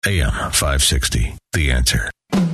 AM 560, The Answer.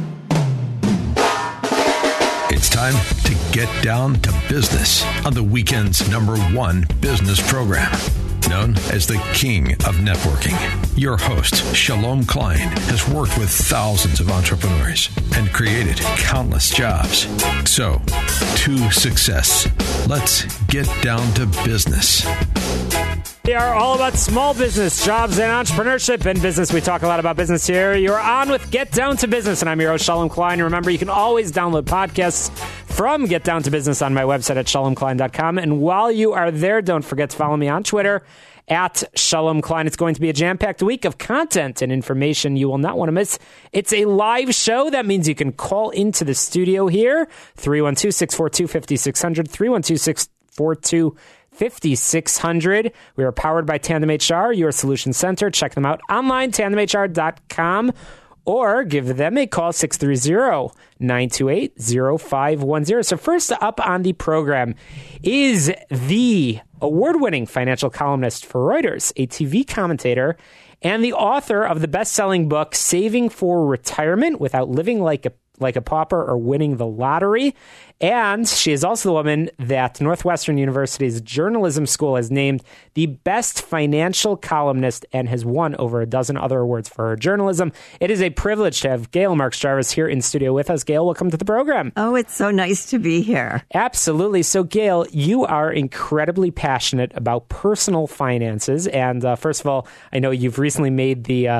It's time to get down to business on the weekend's #1 business program, known as the King of Networking. Your host, Shalom Klein, has worked with thousands of entrepreneurs and created countless jobs. So, to success, let's get down to business. We are all about small business, jobs, and entrepreneurship. In business, we talk a lot about business here. You're on with Get Down to Business, and I'm your host, Shalom Klein. Remember, you can always download podcasts from Get Down to Business on my website at shalomklein.com. And while you are there, don't forget to follow me on Twitter at Shalom Klein. It's going to be a jam-packed week of content and information you will not want to miss. It's a live show. That means you can call into the studio here, 312-642-5600, 312-642-5600. We are powered by Tandem HR, your solution center. Check them out online, tandemhr.com, or give them a call, 630-928-0510. So first up on the program is the award-winning financial columnist for Reuters, a TV commentator, and the author of the best-selling book, Saving for Retirement Without Living Like a Pauper or Winning the Lottery. And she is also the woman that Northwestern University's journalism school has named the best financial columnist and has won over a dozen other awards for her journalism. It is a privilege to have Gail Marks Jarvis here in studio with us. Gail, welcome to the program. Oh, it's so nice to be here. Absolutely. So, Gail, you are incredibly passionate about personal finances. And first of all, I know you've recently made the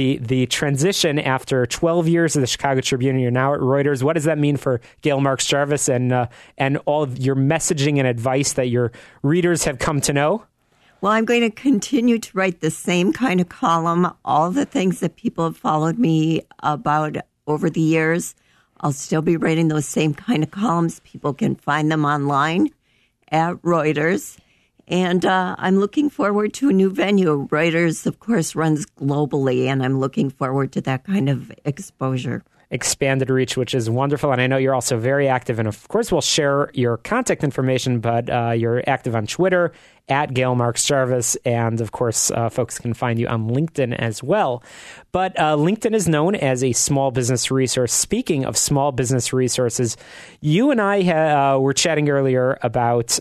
transition after 12 years of the Chicago Tribune. You're now at Reuters. What does that mean for Gail Marks Jarvis and all of your messaging and advice that your readers have come to know? Well, I'm going to continue to write the same kind of column, all the things that people have followed me about over the years. I'll still be writing those same kind of columns. People can find them online at Reuters. And I'm looking forward to a new venue. Reuters, of course, runs globally, and I'm looking forward to that kind of exposure. Expanded reach, which is wonderful. And I know you're also very active. And of course, we'll share your contact information, but you're active on Twitter at Gail Marks Jarvis. And of course, folks can find you on LinkedIn as well. But LinkedIn is known as a small business resource. Speaking of small business resources, you and I were chatting earlier about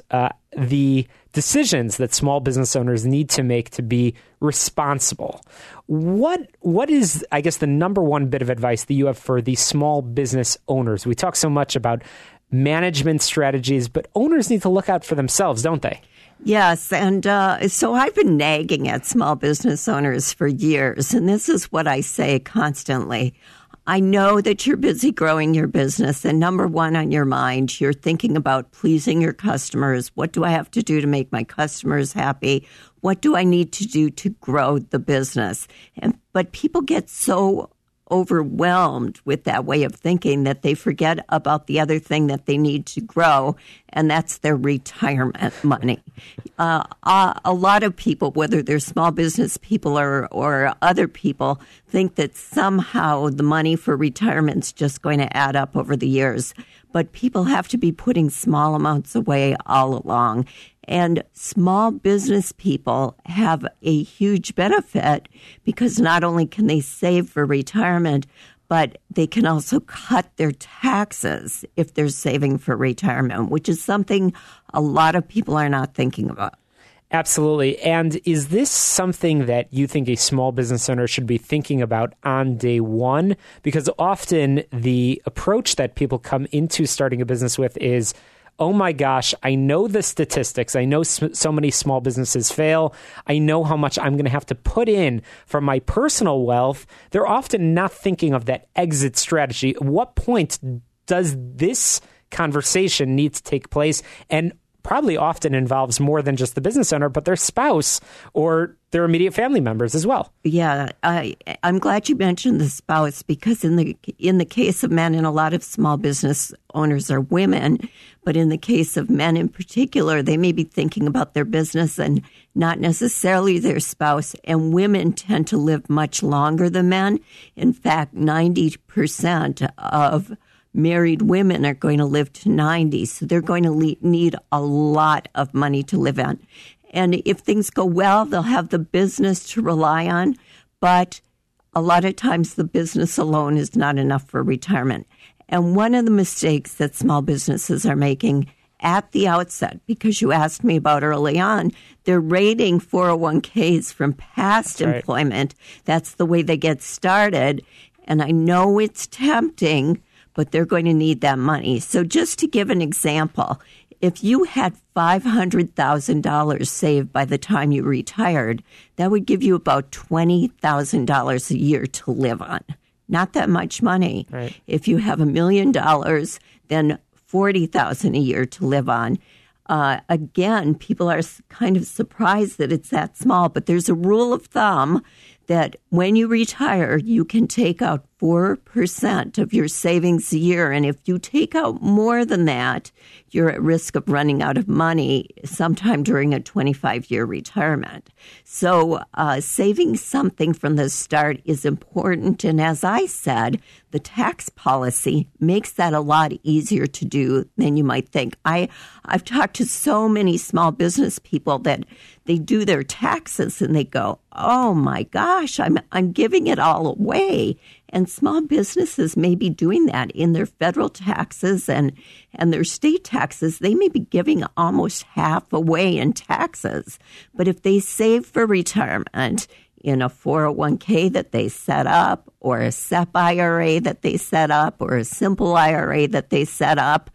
the decisions that small business owners need to make to be responsible. What is, I guess, the number one bit of advice that you have for the small business owners? We talk so much about management strategies, but owners need to look out for themselves, don't they? Yes, and so I've been nagging at small business owners for years, and this is what I say constantly. I know that you're busy growing your business, and number one on your mind, you're thinking about pleasing your customers. What do I have to do to make my customers happy? What do I need to do to grow the business? But people get so overwhelmed with that way of thinking that they forget about the other thing that they need to grow, and that's their retirement money. A lot of people, whether they're small business people or other people, think that somehow the money for retirement is just going to add up over the years. But people have to be putting small amounts away all along. And small business people have a huge benefit because not only can they save for retirement, but they can also cut their taxes if they're saving for retirement, which is something a lot of people are not thinking about. Absolutely. And is this something that you think a small business owner should be thinking about on day one? Because often the approach that people come into starting a business with is, oh my gosh, I know the statistics. I know so many small businesses fail. I know how much I'm going to have to put in for my personal wealth. They're often not thinking of that exit strategy. At what point does this conversation need to take place? And probably often involves more than just the business owner, but their spouse or their immediate family members as well. Yeah, I'm glad you mentioned the spouse, because in the case of men, and a lot of small business owners are women, but in the case of men in particular, they may be thinking about their business and not necessarily their spouse. And women tend to live much longer than men. In fact, 90% of married women are going to live to 90, so they're going to need a lot of money to live on. And if things go well, they'll have the business to rely on, but a lot of times the business alone is not enough for retirement. And one of the mistakes that small businesses are making at the outset, because you asked me about early on, they're rating 401ks from past employment. That's the way they get started. And I know it's tempting, but they're going to need that money. So just to give an example, if you had $500,000 saved by the time you retired, that would give you about $20,000 a year to live on. Not that much money. Right. If you have $1 million, then $40,000 a year to live on. Again, people are kind of surprised that it's that small, but there's a rule of thumb that when you retire, you can take out 4% of your savings a year. And if you take out more than that, you're at risk of running out of money sometime during a 25-year retirement. So saving something from the start is important. And as I said, the tax policy makes that a lot easier to do than you might think. I've talked to so many small business people that they do their taxes and they go, oh my gosh, I'm giving it all away. And small businesses may be doing that in their federal taxes and their state taxes. They may be giving almost half away in taxes. But if they save for retirement in a 401k that they set up, or a SEP IRA that they set up, or a simple IRA that they set up,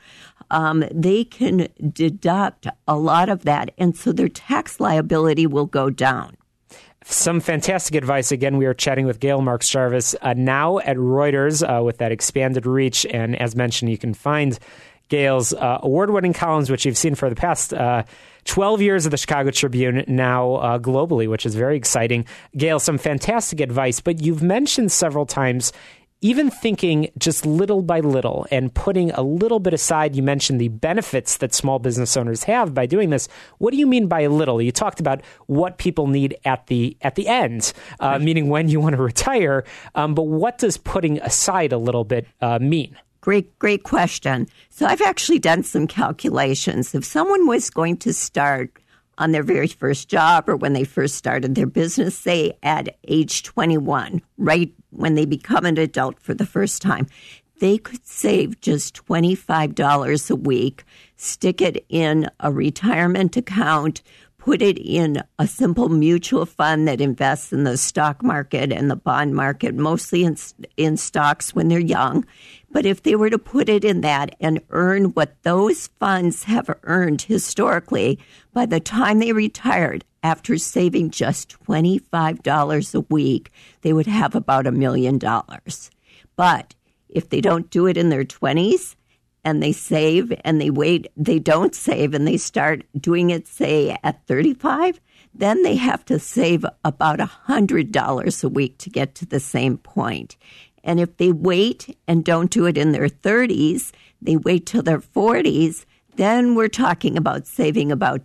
they can deduct a lot of that. And so their tax liability will go down. Some fantastic advice. Again, we are chatting with Gail Marks Jarvis now at Reuters with that expanded reach. And as mentioned, you can find Gail's award-winning columns, which you've seen for the past 12 years of the Chicago Tribune, now globally, which is very exciting. Gail, some fantastic advice, but you've mentioned several times even thinking just little by little and putting a little bit aside. You mentioned the benefits that small business owners have by doing this. What do you mean by little? You talked about what people need at the end, meaning when you want to retire. But what does putting aside a little bit mean? Great question. So I've actually done some calculations. If someone was going to start on their very first job or when they first started their business, say at age 21, right when they become an adult for the first time, they could save just $25 a week, stick it in a retirement account, put it in a simple mutual fund that invests in the stock market and the bond market, mostly in stocks when they're young. But if they were to put it in that and earn what those funds have earned historically, by the time they retired, after saving just $25 a week, they would have about $1 million. But if they don't do it in their 20s, and they save and they wait, they don't save and they start doing it, say, at 35, then they have to save about $100 a week to get to the same point. And if they wait and don't do it in their 30s, they wait till their 40s, then we're talking about saving about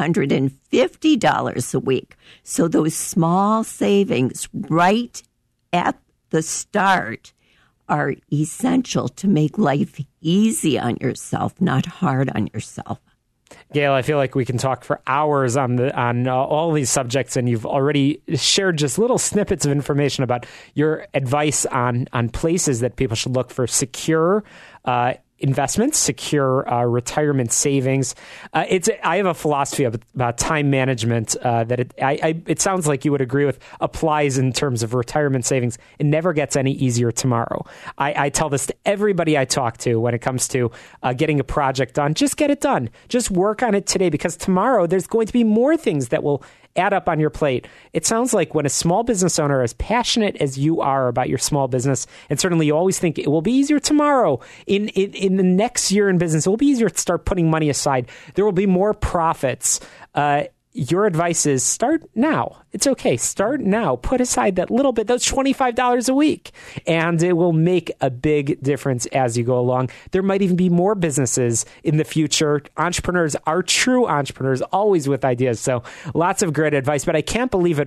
$250 a week. So those small savings right at the start are essential to make life easy on yourself, not hard on yourself. Gail, I feel like we can talk for hours on all these subjects, and you've already shared just little snippets of information about your advice on places that people should look for secure investments, secure retirement savings. I have a philosophy about time management that it sounds like you would agree with, applies in terms of retirement savings. It never gets any easier tomorrow. I tell this to everybody I talk to when it comes to getting a project done. Just get it done. Just work on it today, because tomorrow there's going to be more things that will add up on your plate. It sounds like when a small business owner, as passionate as you are about your small business, and certainly you always think it will be easier tomorrow, in the next year in business, it will be easier to start putting money aside. There will be more profits. Your advice is start now. It's okay. Start now. Put aside that little bit, those $25 a week, and it will make a big difference as you go along. There might even be more businesses in the future. Entrepreneurs are true entrepreneurs, always with ideas. So lots of great advice, but I can't believe it. We are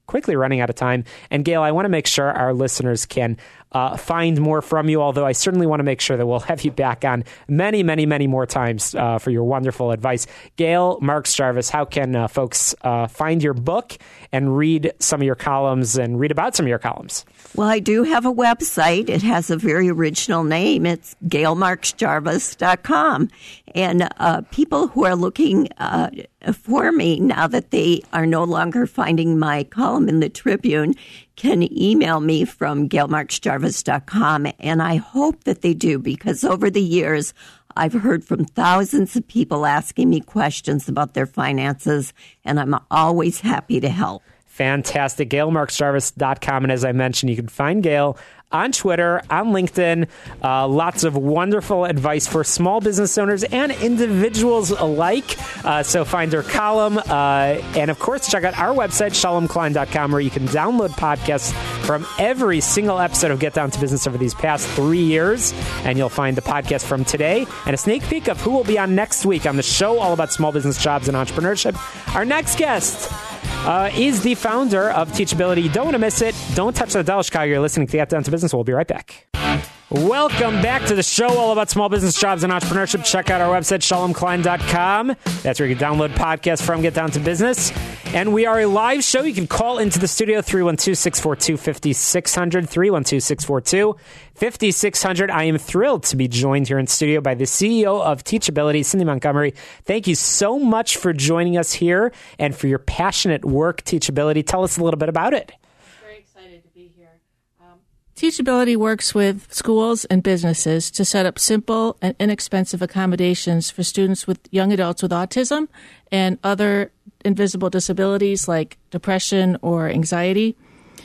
quickly running out of time. And Gail, I want to make sure our listeners can find more from you, although I certainly want to make sure that we'll have you back on many, many, many more times for your wonderful advice. Gail Marks Jarvis, how can folks find your book and read some of your columns and read about some of your columns? Well, I do have a website. It has a very original name. It's GailMarksJarvis.com. And people who are looking for me now that they are no longer finding my column in the Tribune can email me from GailMarksJarvis.com. And I hope that they do, because over the years, I've heard from thousands of people asking me questions about their finances, and I'm always happy to help. Fantastic. GailMarksJarvis.com. And as I mentioned, you can find Gail on Twitter, on LinkedIn. Lots of wonderful advice for small business owners and individuals alike. So find her column. And of course, check out our website, ShalomKlein.com, where you can download podcasts from every single episode of Get Down to Business over these past 3 years. And you'll find the podcast from today and a sneak peek of who will be on next week on the show all about small business, jobs, and entrepreneurship. Our next guest is the founder of Teachability. You don't want to miss it. Don't touch the dial, Chicago. You're listening to Get Down to Business. We'll be right back. Welcome back to the show all about small business, jobs, and entrepreneurship. Check out our website, ShalomKlein.com. That's where you can download podcasts from Get Down to Business. And we are a live show. You can call into the studio, 312-642-5600, 312-642-5600. I am thrilled to be joined here in studio by the CEO of Teachability, Cindy Montgomery. Thank you so much for joining us here and for your passionate work, Teachability. Tell us a little bit about it. Teachability works with schools and businesses to set up simple and inexpensive accommodations for students with young adults with autism and other invisible disabilities like depression or anxiety.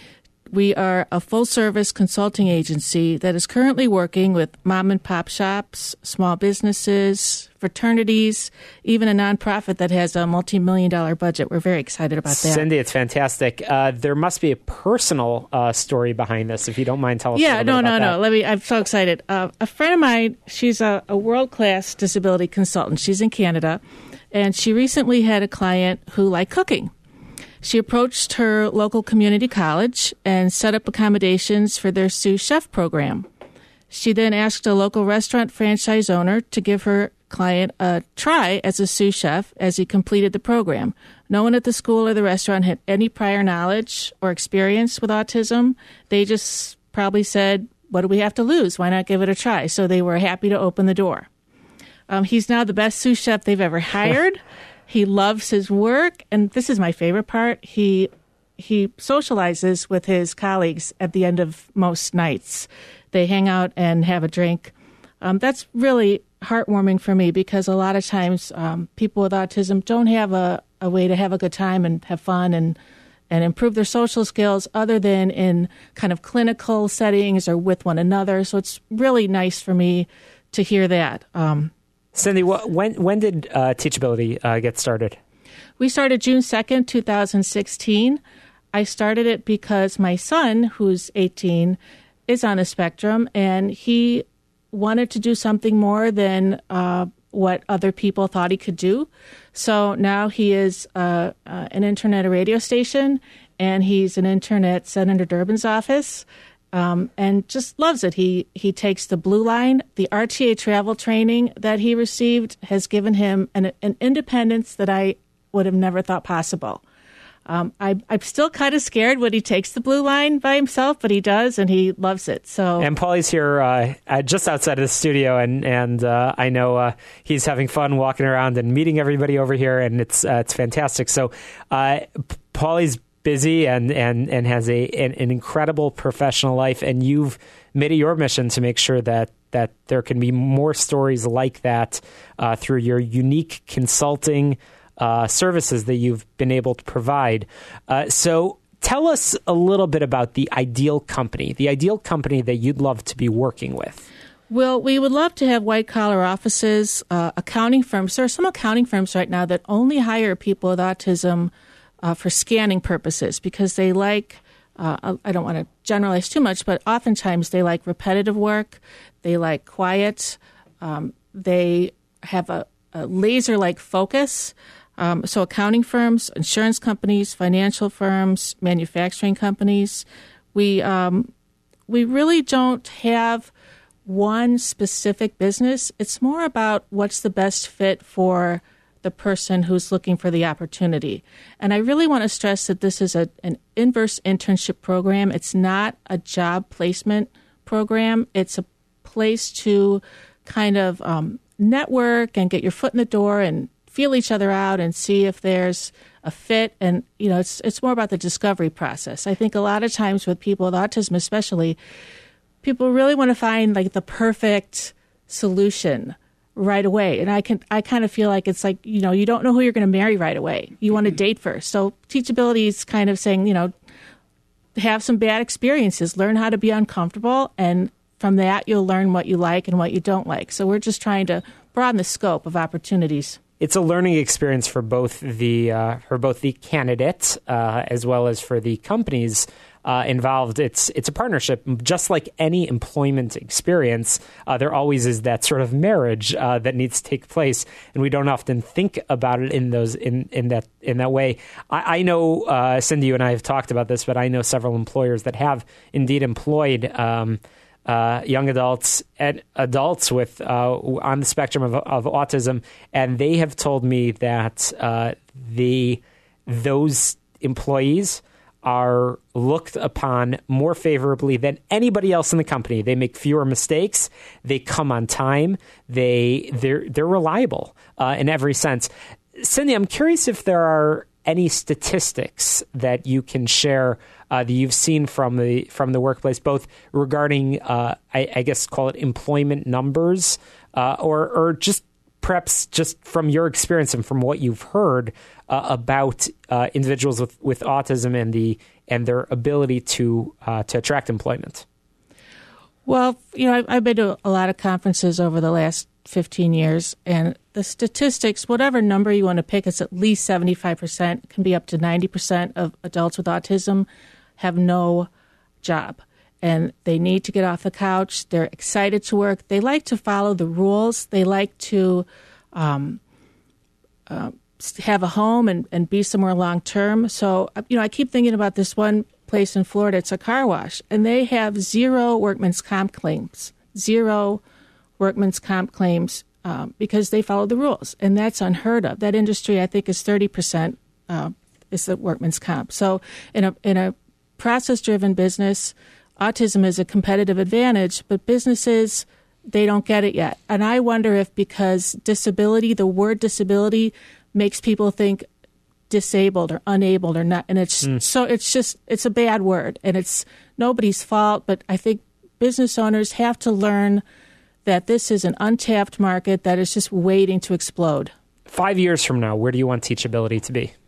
We are a full-service consulting agency that is currently working with mom-and-pop shops, small businesses, fraternities, even a nonprofit that has a multi-million-dollar budget. We're very excited about that. Cindy, it's fantastic. There must be a personal story behind this, if you don't mind telling us a little bit about that. No. I'm so excited. A friend of mine, she's a world-class disability consultant. She's in Canada, and she recently had a client who liked cooking. She approached her local community college and set up accommodations for their sous chef program. She then asked a local restaurant franchise owner to give her client a try as a sous chef as he completed the program. No one at the school or the restaurant had any prior knowledge or experience with autism. They just probably said, what do we have to lose? Why not give it a try? So they were happy to open the door. He's now the best sous chef they've ever hired. He loves his work, and this is my favorite part. He socializes with his colleagues at the end of most nights. They hang out and have a drink. That's really heartwarming for me because a lot of times people with autism don't have a way to have a good time and have fun and improve their social skills other than in kind of clinical settings or with one another. So it's really nice for me to hear that. Cindy, when did Teachability get started? We started June 2nd, 2016. I started it because my son, who's 18, is on a spectrum, and he wanted to do something more than what other people thought he could do. So now he is an intern at a radio station, and he's an intern at Senator Durbin's office. And just loves it. He takes the Blue Line. The RTA travel training that he received has given him an independence that I would have never thought possible. I'm still kind of scared when he takes the Blue Line by himself, but he does, and he loves it. So, and Paulie's here just outside of the studio, and I know he's having fun walking around and meeting everybody over here, and it's fantastic. So, Paulie's busy and has an incredible professional life, and you've made it your mission to make sure that there can be more stories like that through your unique consulting services that you've been able to provide. So tell us a little bit about the ideal company that you'd love to be working with. Well, we would love to have white-collar offices, accounting firms. There are some accounting firms right now that only hire people with autism for scanning purposes because they like, I don't want to generalize too much, but oftentimes they like repetitive work. They like quiet. They have a laser-like focus. So accounting firms, insurance companies, financial firms, manufacturing companies. We really don't have one specific business. It's more about what's the best fit for the person who's looking for the opportunity. And I really want to stress that this is an inverse internship program. It's not a job placement program. It's a place to kind of network and get your foot in the door and feel each other out and see if there's a fit. And, it's more about the discovery process. I think a lot of times with people with autism especially, people really want to find like the perfect solution right away. And I kind of feel like it's like, you don't know who you're going to marry right away. You want to date first. So teachability is kind of saying, have some bad experiences, learn how to be uncomfortable, and from that you'll learn what you like and what you don't like. So we're just trying to broaden the scope of opportunities. It's a learning experience for both the candidates as well as for the companies involved. It's a partnership, just like any employment experience. There always is that sort of marriage that needs to take place, and we don't often think about it in that way. I know Cindy, you and I have talked about this, but I know several employers that have indeed employed young adults and adults with on the spectrum of autism, and they have told me that those employees are looked upon more favorably than anybody else in the company. They make fewer mistakes. They come on time. They're reliable in every sense. Cindy, I'm curious if there are any statistics that you can share that you've seen from the workplace, both regarding, I guess, call it employment numbers, or just perhaps just from your experience and from what you've heard about individuals with autism and their ability to attract employment. Well, I've been to a lot of conferences over the last 15 years, and the statistics, whatever number you want to pick, it's at least 75%, can be up to 90% of adults with autism have no job. And they need to get off the couch. They're excited to work. They like to follow the rules. They like to have a home and be somewhere long term. So, I keep thinking about this one place in Florida. It's a car wash, and they have zero workman's comp claims. Because they follow the rules, and that's unheard of. That industry, I think, is 30% is the workman's comp. So, in a process-driven business, autism is a competitive advantage, but businesses, they don't get it yet. And I wonder if because disability, the word disability, makes people think disabled or unable or not, and it's a bad word, and it's nobody's fault. But I think business owners have to learn that this is an untapped market that is just waiting to explode. 5 years from now, where do you want Teachability to be?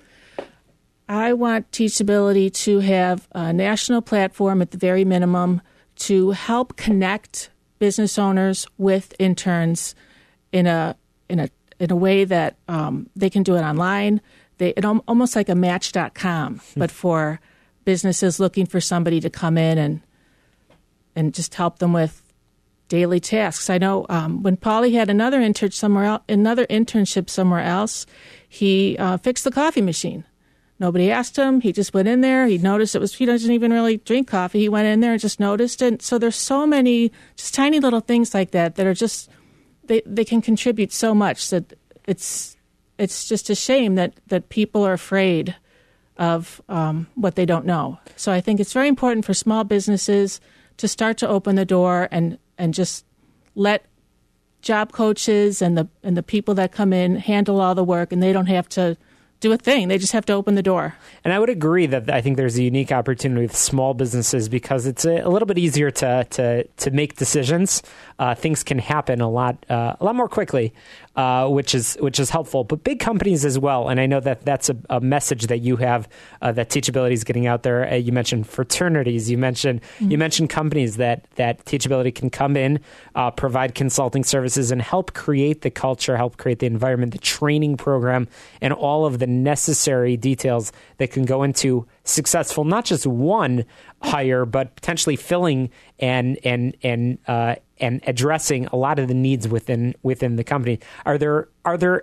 I want Teachability to have a national platform at the very minimum to help connect business owners with interns in a way that they can do it online. Almost like a Match.com, but for businesses looking for somebody to come in and just help them with daily tasks. I know when Paulie had another internship somewhere else, he fixed the coffee machine. Nobody asked him. He just went in there. He noticed he doesn't even really drink coffee. He went in there and just noticed it. So there's so many just tiny little things like that are just, they can contribute so much that it's just a shame that people are afraid of what they don't know. So I think it's very important for small businesses to start to open the door and just let job coaches and the people that come in handle all the work, and they don't have to do a thing. They just have to open the door. And I would agree that I think there's a unique opportunity with small businesses because it's a little bit easier to make decisions. Things can happen a lot more quickly, which is helpful. But big companies as well, and I know that that's a message that you have that Teachability is getting out there. You mentioned fraternities. You mentioned companies that Teachability can come in, provide consulting services, and help create the culture, help create the environment, the training program, and all of the necessary details that can go into successful, not just one hire, but potentially filling and addressing a lot of the needs within the company. Are there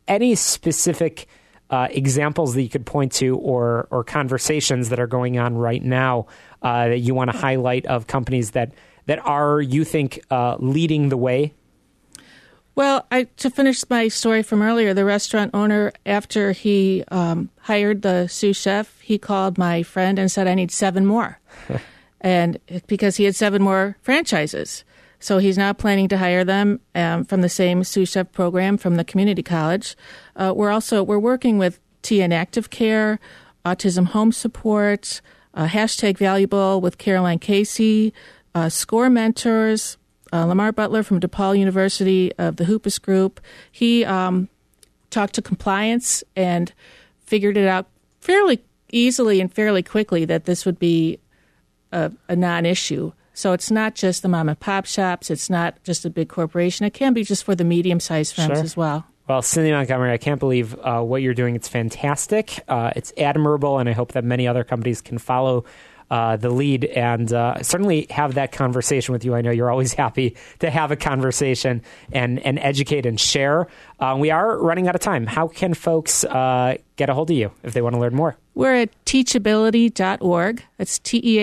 any specific examples that you could point to or conversations that are going on right now that you want to highlight of companies that are, you think, leading the way? Well, to finish my story from earlier, the restaurant owner, after he hired the sous chef, he called my friend and said, I need 7 more. And because he had 7 more franchises. So he's now planning to hire them from the same sous chef program from the community college. We're working with TN Active Care, Autism Home Support, #Valuable with Caroline Casey, SCORE Mentors, Lamar Butler from DePaul University of the Hoopus Group. He talked to compliance and figured it out fairly easily and fairly quickly that this would be a non-issue. So it's not just the mom and pop shops. It's not just a big corporation. It can be just for the medium-sized firms as well. Well, Cindy Montgomery, I can't believe what you're doing. It's fantastic. It's admirable, and I hope that many other companies can follow the lead and certainly have that conversation with you. I know you're always happy to have a conversation and educate and share. We are running out of time. How can folks get a hold of you if they want to learn more? We're at teachability.org. That's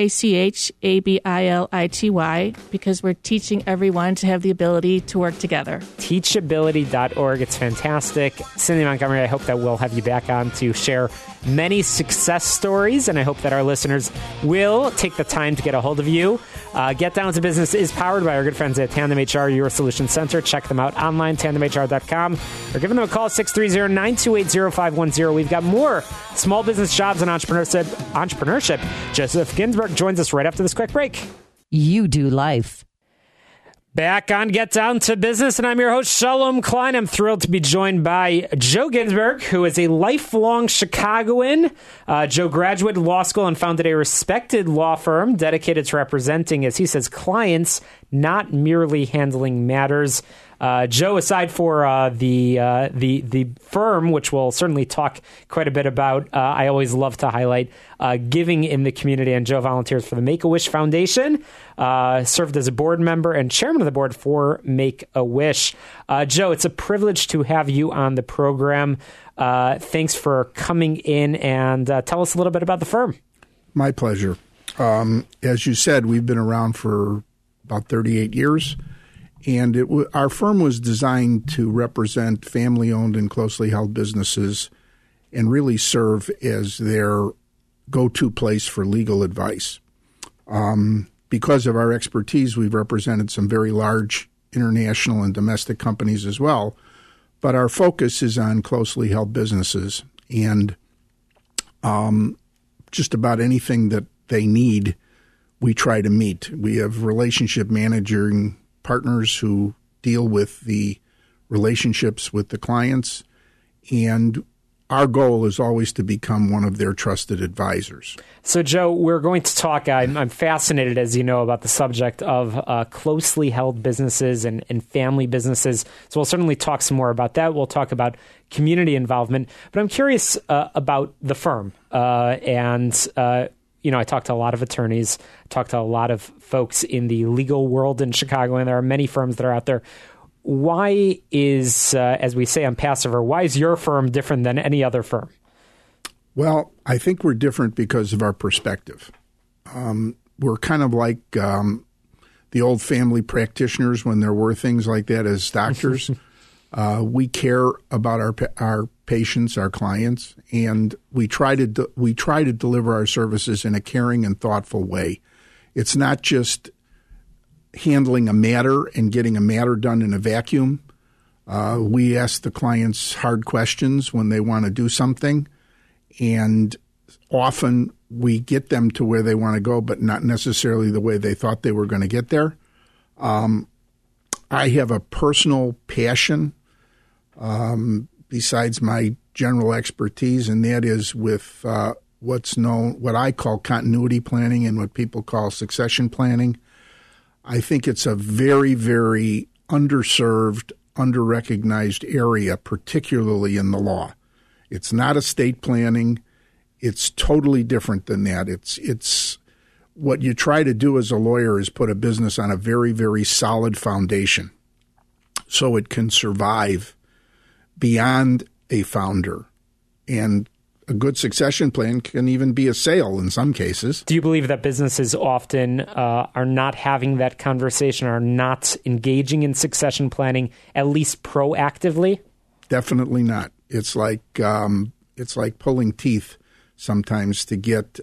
TEACHABILITY, because we're teaching everyone to have the ability to work together. Teachability.org. It's fantastic. Cindy Montgomery, I hope that we'll have you back on to share many success stories, and I hope that our listeners will take the time to get a hold of you. Get Down to Business is powered by our good friends at Tandem HR, your solution center. Check them out online, tandemhr.com, or give them a call, 630-928-0510. We've got more small business jobs and entrepreneurship. Joseph Ginsburg joins us right after this quick break. You do life. Back on Get Down to Business, and I'm your host, Shalom Klein. I'm thrilled to be joined by Joe Ginsburg, who is a lifelong Chicagoan. Joe graduated law school and founded a respected law firm dedicated to representing, as he says, clients, not merely handling matters. Joe, aside for the firm, which we'll certainly talk quite a bit about, I always love to highlight giving in the community, and Joe volunteers for the Make-A-Wish Foundation, served as a board member and chairman of the board for Make-A-Wish. Joe, it's a privilege to have you on the program. Thanks for coming in, and tell us a little bit about the firm. My pleasure. As you said, we've been around for about 38 years. And our firm was designed to represent family-owned and closely held businesses and really serve as their go-to place for legal advice. Because of our expertise, we've represented some very large international and domestic companies as well. But our focus is on closely held businesses, and just about anything that they need, we try to meet. We have relationship managing partners who deal with the relationships with the clients, and our goal is always to become one of their trusted advisors. So, Joe, we're going to talk, I'm fascinated, as you know, about the subject of closely held businesses and family businesses. So we'll certainly talk some more about that. We'll talk about community involvement. But I'm curious about the firm. I talked to a lot of attorneys, talked to a lot of folks in the legal world in Chicago, and there are many firms that are out there. Why is, as we say on Passover, why is your firm different than any other firm? Well, I think we're different because of our perspective. We're kind of like the old family practitioners when there were things like that as doctors. We care about our patients, our clients, and we try to deliver our services in a caring and thoughtful way. It's not just handling a matter and getting a matter done in a vacuum. We ask the clients hard questions when they want to do something, and often we get them to where they want to go, but not necessarily the way they thought they were going to get there. I have a personal passion besides my general expertise, and that is with what I call continuity planning and what people call succession planning. I think it's a very, very underserved, underrecognized area, particularly in the law. It's not estate planning. It's totally different than that. It's what you try to do as a lawyer is put a business on a very, very solid foundation so it can survive beyond a founder. And a good succession plan can even be a sale in some cases. Do you believe that businesses often are not having that conversation, are not engaging in succession planning, at least proactively? Definitely not. It's like pulling teeth sometimes to get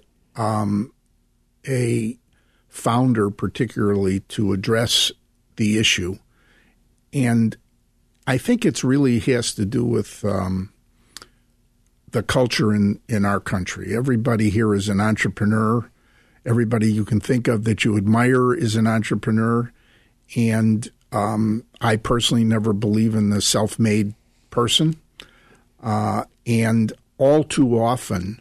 a founder particularly to address the issue. And I think it's really has to do with the culture in our country. Everybody here is an entrepreneur. Everybody you can think of that you admire is an entrepreneur. And I personally never believe in the self-made person. And all too often,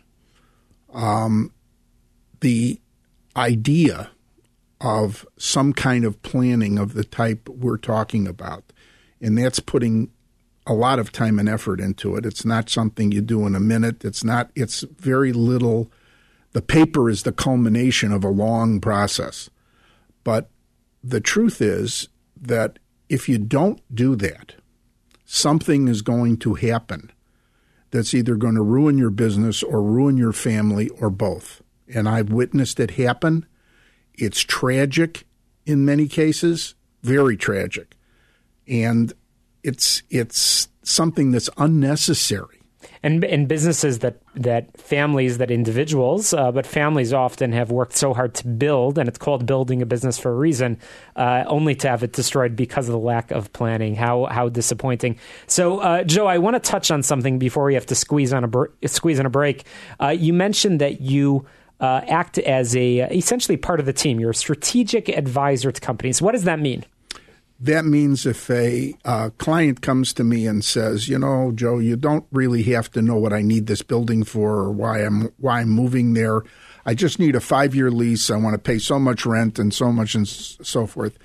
the idea of some kind of planning of the type we're talking about, and that's putting a lot of time and effort into it. It's not something you do in a minute. It's very little. The paper is the culmination of a long process. But the truth is that if you don't do that, something is going to happen that's either going to ruin your business or ruin your family or both. And I've witnessed it happen. It's tragic in many cases, very tragic. And it's something that's unnecessary. And in businesses that families, that individuals, but families often have worked so hard to build, and it's called building a business for a reason, only to have it destroyed because of the lack of planning. How disappointing. So, Joe, I want to touch on something before we have to squeeze in a break. You mentioned that you act as essentially part of the team. You're a strategic advisor to companies. What does that mean? That means if a client comes to me and says, Joe, you don't really have to know what I need this building for or why I'm moving there. I just need a 5-year lease. I want to pay so much rent and so much and so forth.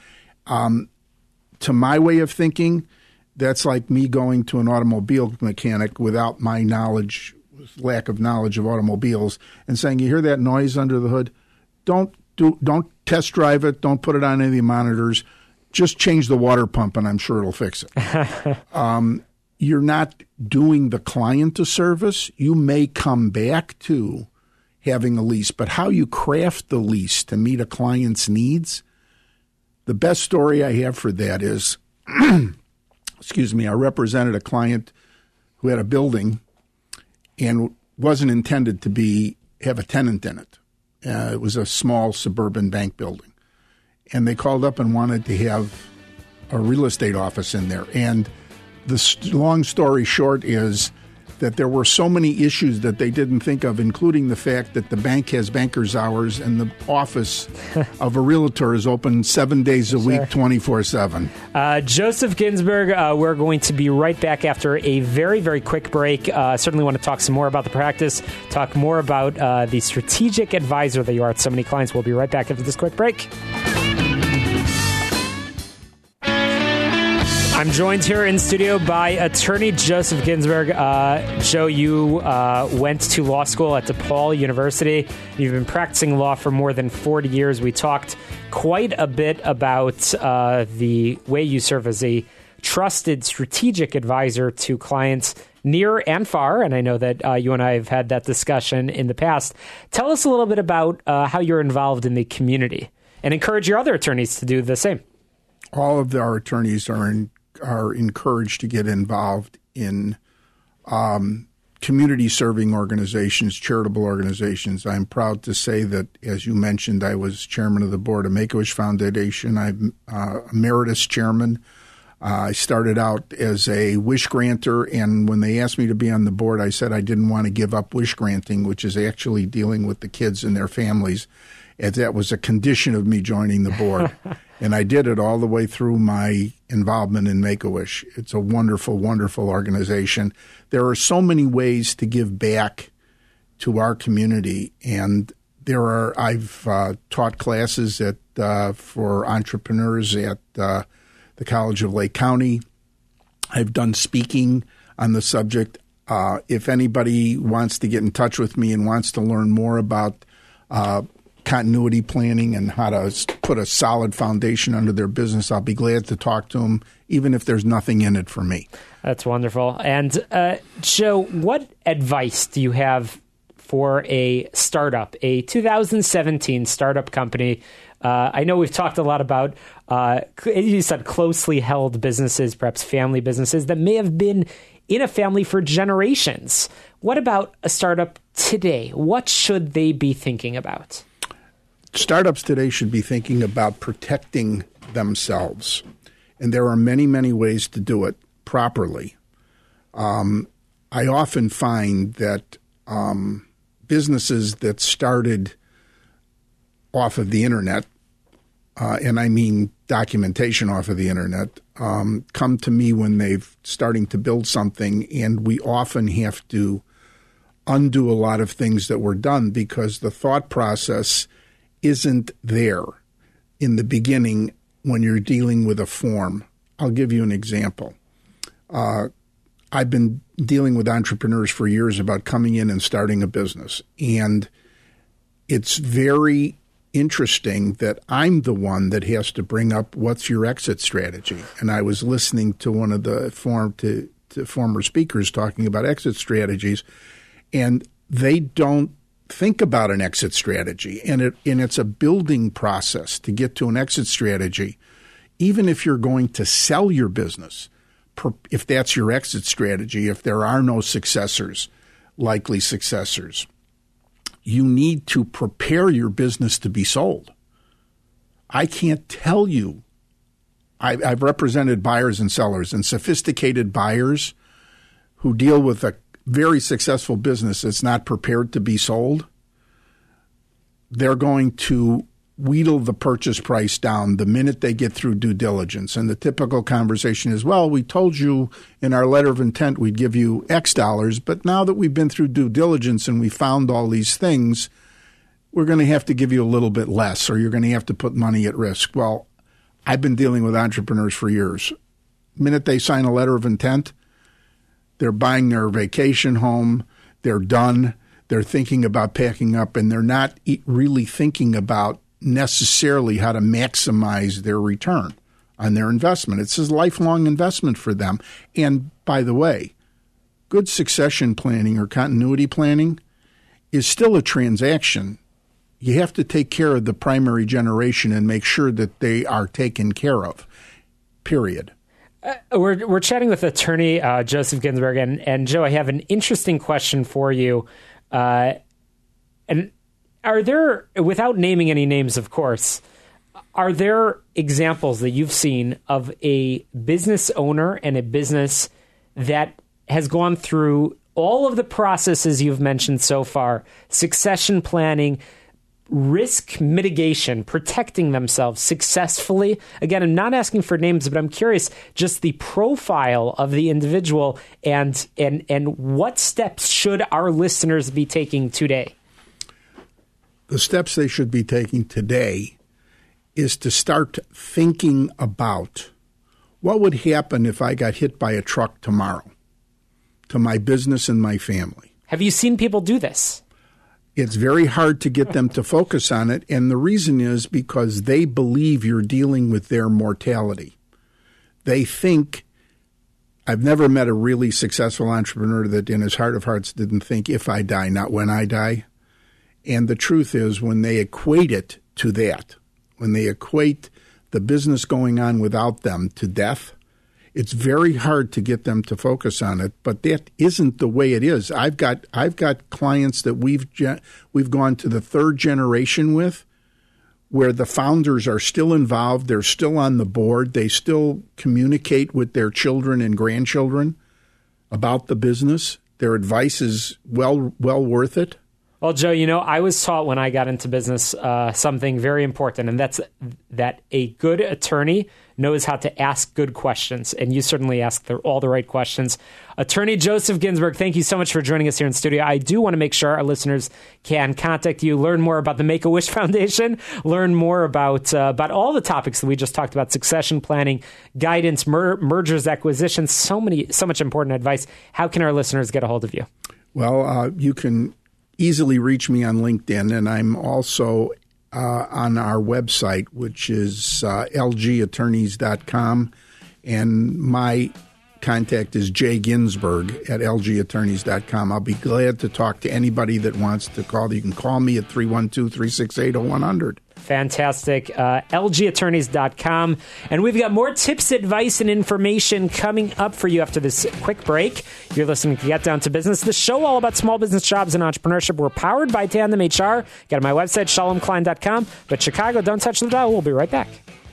To my way of thinking, that's like me going to an automobile mechanic without my lack of knowledge of automobiles and saying, you hear that noise under the hood? Don't test drive it. Don't put it on any of the monitors. Just change the water pump, and I'm sure it'll fix it. You're not doing the client a service. You may come back to having a lease, but how you craft the lease to meet a client's needs, the best story I have for that is, excuse me, I represented a client who had a building and wasn't intended to have a tenant in it. It was a small suburban bank building. And they called up and wanted to have a real estate office in there. And the long story short is that there were so many issues that they didn't think of, including the fact that the bank has banker's hours and the office of a realtor is open 7 days a week, 24/7. Joseph Ginsberg, we're going to be right back after a very, very quick break. Certainly want to talk some more about the practice, talk more about the strategic advisor that you are to so many clients. We'll be right back after this quick break. I'm joined here in studio by attorney Joseph Ginsberg. Joe, you went to law school at DePaul University. You've been practicing law for more than 40 years. We talked quite a bit about the way you serve as a trusted strategic advisor to clients near and far, and I know that you and I have had that discussion in the past. Tell us a little bit about how you're involved in the community, and encourage your other attorneys to do the same. All of our attorneys are encouraged to get involved in community-serving organizations, charitable organizations. I'm proud to say that, as you mentioned, I was chairman of the board of Make-A-Wish Foundation. I'm emeritus chairman. I started out as a wish granter, and when they asked me to be on the board, I said I didn't want to give up wish granting, which is actually dealing with the kids and their families, as that was a condition of me joining the board. And I did it all the way through my involvement in Make-A-Wish. It's a wonderful, wonderful organization. There are so many ways to give back to our community, and I've taught classes for entrepreneurs at the College of Lake County. I've done speaking on the subject. If anybody wants to get in touch with me and wants to learn more about continuity planning and how to put a solid foundation under their business, I'll be glad to talk to them, even if there's nothing in it for me. That's wonderful. And Joe, what advice do you have for a startup, a 2017 startup company? I know we've talked a lot about, you said, closely held businesses, perhaps family businesses that may have been in a family for generations. What about a startup today? What should they be thinking about? Startups today should be thinking about protecting themselves. And there are many, many ways to do it properly. I often find that businesses that started off of the internet, and I mean documentation off of the internet, come to me when they've starting to build something, and we often have to undo a lot of things that were done because the thought process isn't there in the beginning when you're dealing with a form. I'll give you an example. I've been dealing with entrepreneurs for years about coming in and starting a business, and it's very interesting that I'm the one that has to bring up what's your exit strategy. And I was listening to one of the former speakers talking about exit strategies, and they don't think about an exit strategy. And it's a building process to get to an exit strategy. Even if you're going to sell your business, if that's your exit strategy, if there are no likely successors, you need to prepare your business to be sold. I can't tell you. I've represented buyers and sellers, and sophisticated buyers who deal with a very successful business that's not prepared to be sold. They're going to wheedle the purchase price down the minute they get through due diligence. And the typical conversation is, well, we told you in our letter of intent we'd give you X dollars, but now that we've been through due diligence and we found all these things, we're going to have to give you a little bit less, or you're going to have to put money at risk. Well, I've been dealing with entrepreneurs for years. The minute they sign a letter of intent, they're buying their vacation home, they're done, they're thinking about packing up, and they're not really thinking about necessarily how to maximize their return on their investment. It's a lifelong investment for them. And by the way, good succession planning or continuity planning is still a transaction. You have to take care of the primary generation and make sure that they are taken care of, period. We're chatting with attorney Joseph Ginsberg, and Joe, I have an interesting question for you. And are there, without naming any names, of course, are there examples that you've seen of a business owner and a business that has gone through all of the processes you've mentioned so far, succession planning, risk mitigation, protecting themselves successfully? Again, I'm not asking for names, but I'm curious just the profile of the individual and what steps should our listeners be taking today? The steps they should be taking today is to start thinking about what would happen if I got hit by a truck tomorrow to my business and my family. Have you seen people do this? It's very hard to get them to focus on it, and the reason is because they believe you're dealing with their mortality. They think, I've never met a really successful entrepreneur that in his heart of hearts didn't think, if I die, not when I die. And the truth is, when they equate it to that, when they equate the business going on without them to death, it's very hard to get them to focus on it. But that isn't the way it is. I've got clients that we've gone to the third generation with, where the founders are still involved, they're still on the board, they still communicate with their children and grandchildren about the business. Their advice is well worth it. Well, Joe, I was taught when I got into business something very important, and that's that a good attorney knows how to ask good questions, and you certainly ask all the right questions. Attorney Joseph Ginsberg, thank you so much for joining us here in studio. I do want to make sure our listeners can contact you, learn more about the Make-A-Wish Foundation, learn more about all the topics that we just talked about, succession planning, guidance, mergers, acquisitions, so much important advice. How can our listeners get a hold of you? Well, you can easily reach me on LinkedIn, and I'm also on our website, which is lgattorneys.com. And my contact is jginsberg@lgattorneys.com. I'll be glad to talk to anybody that wants to call. You can call me at 312-368-0100. Fantastic. lgattorneys.com. And we've got more tips, advice, and information coming up for you after this quick break. You're listening to Get Down to Business, the show all about small business jobs and entrepreneurship. We're powered by Tandem HR. Get on my website, shalomklein.com. But Chicago, don't touch the dial. We'll be right back.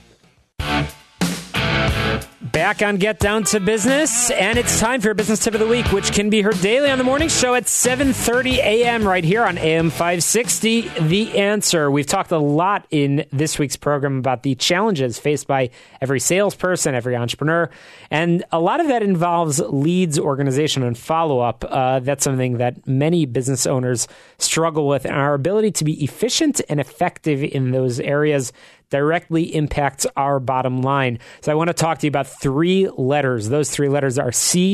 Back on Get Down to Business, and it's time for your business tip of the week, which can be heard daily on the morning show at 7:30 a.m. right here on AM 560, The Answer. We've talked a lot in this week's program about the challenges faced by every salesperson, every entrepreneur, and a lot of that involves leads, organization, and follow-up. That's something that many business owners struggle with, and our ability to be efficient and effective in those areas directly impacts our bottom line. So I want to talk to you about 3 letters. Those 3 letters are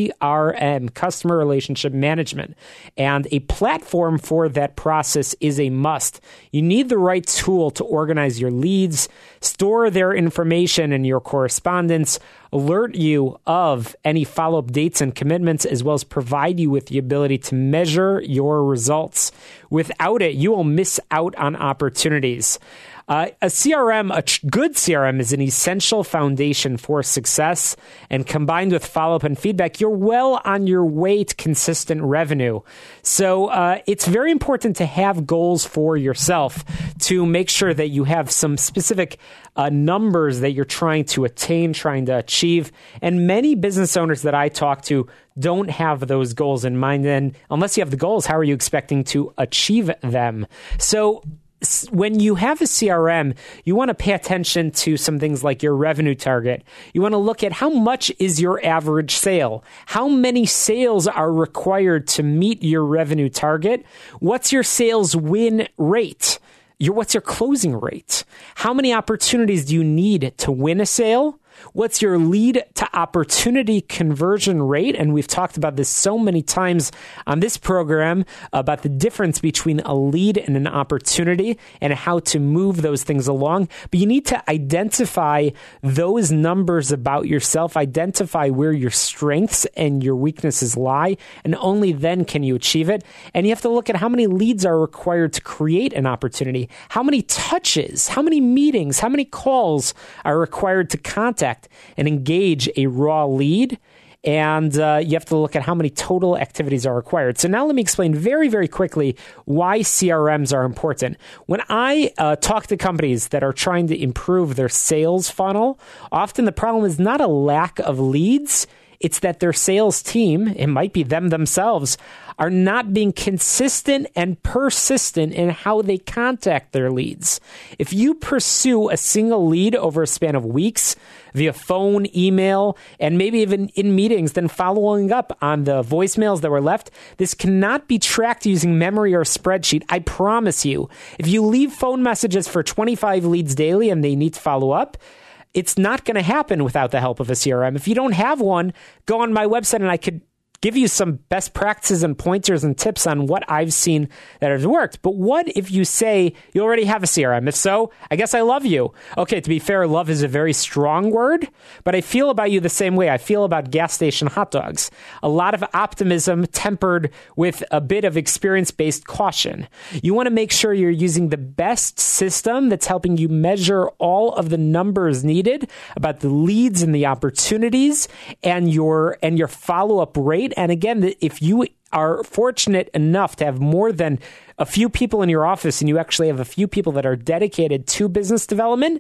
CRM, Customer Relationship Management. And a platform for that process is a must. You need the right tool to organize your leads, store their information in your correspondence, alert you of any follow-up dates and commitments, as well as provide you with the ability to measure your results. Without it, you will miss out on opportunities. A CRM, good CRM, is an essential foundation for success, and combined with follow-up and feedback, you're well on your way to consistent revenue. So it's very important to have goals for yourself to make sure that you have some specific numbers that you're trying to attain, trying to achieve. And many business owners that I talk to don't have those goals in mind. And unless you have the goals, how are you expecting to achieve them? So when you have a CRM, you want to pay attention to some things like your revenue target. You want to look at how much is your average sale? How many sales are required to meet your revenue target? What's your sales win rate? What's your closing rate? How many opportunities do you need to win a sale? What's your lead to opportunity conversion rate? And we've talked about this so many times on this program about the difference between a lead and an opportunity and how to move those things along. But you need to identify those numbers about yourself, identify where your strengths and your weaknesses lie, and only then can you achieve it. And you have to look at how many leads are required to create an opportunity, how many touches, how many meetings, how many calls are required to contact and engage a raw lead. And you have to look at how many total activities are required. So now let me explain very, very quickly why CRMs are important. When I talk to companies that are trying to improve their sales funnel, often the problem is not a lack of leads. It's that their sales team, it might be them themselves, are not being consistent and persistent in how they contact their leads. If you pursue a single lead over a span of weeks via phone, email, and maybe even in meetings, then following up on the voicemails that were left, this cannot be tracked using memory or spreadsheet. I promise you, if you leave phone messages for 25 leads daily and they need to follow up, it's not going to happen without the help of a CRM. If you don't have one, go on my website and I could give you some best practices and pointers and tips on what I've seen that has worked. But what if you say you already have a CRM? If so, I guess I love you. Okay, to be fair, love is a very strong word, but I feel about you the same way I feel about gas station hot dogs. A lot of optimism tempered with a bit of experience-based caution. You want to make sure you're using the best system that's helping you measure all of the numbers needed about the leads and the opportunities and your follow-up rate. And again, if you are fortunate enough to have more than a few people in your office and you actually have a few people that are dedicated to business development,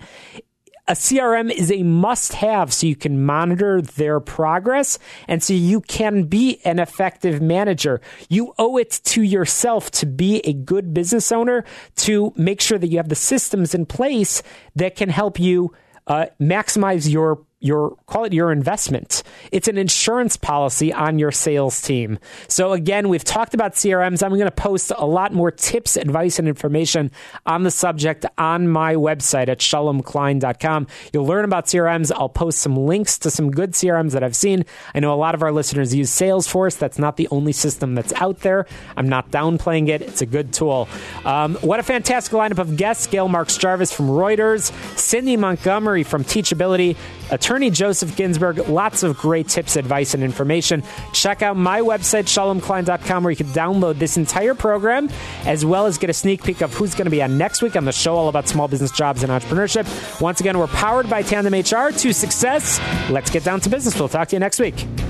a CRM is a must-have so you can monitor their progress and so you can be an effective manager. You owe it to yourself to be a good business owner, to make sure that you have the systems in place that can help you maximize your call it your investment. It's an insurance policy on your sales team. So again, we've talked about CRMs. I'm going to post a lot more tips, advice, and information on the subject on my website at shalomklein.com. You'll learn about CRMs. I'll post some links to some good CRMs that I've seen. I know a lot of our listeners use Salesforce. That's not the only system that's out there. I'm not downplaying it. It's a good tool. What a fantastic lineup of guests. Gail Marks Jarvis from Reuters, Cindy Montgomery from Teachability, Attorney Joseph Ginsburg. Lots of great tips, advice, and information. Check out my website, shalomklein.com, where you can download this entire program, as well as get a sneak peek of who's going to be on next week on the show all about small business, jobs, and entrepreneurship. Once again, we're powered by Tandem HR to success. Let's get down to business. We'll talk to you next week.